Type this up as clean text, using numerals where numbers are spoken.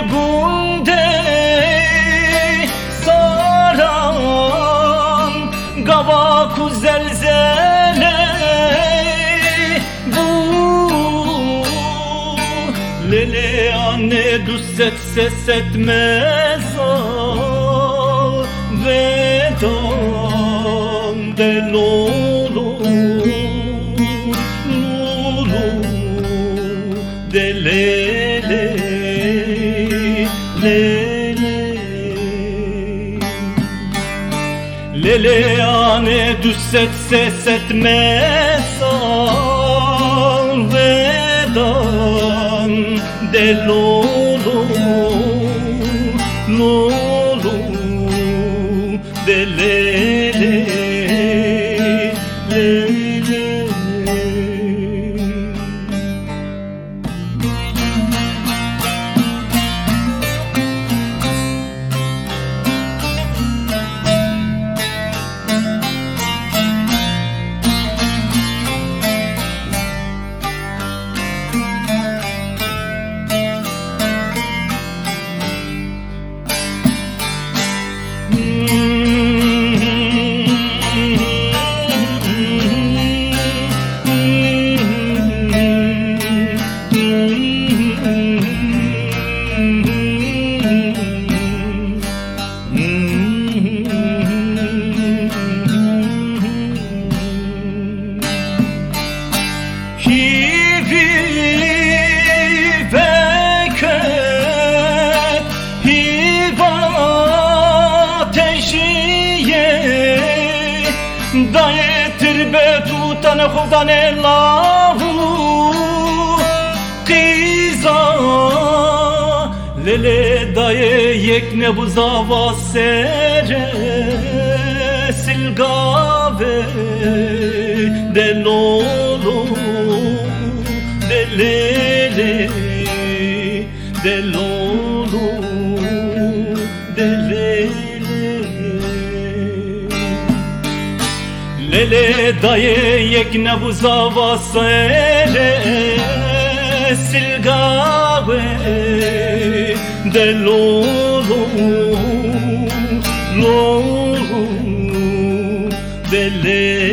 günde saran Gavaku zelzele bu Lele anne düsset ses etmez al vedan de lolo lolo de lele lele lele anne düsset ses etmez al vedan de lolo lolo de lele lele Daye tirbe tutan khuvdan Allahu qiza lele daye yekne bu zava sere silgave de lolo de lele de lolo de lele lele daye yekne bu zava sere silgave de lolo lolo de lele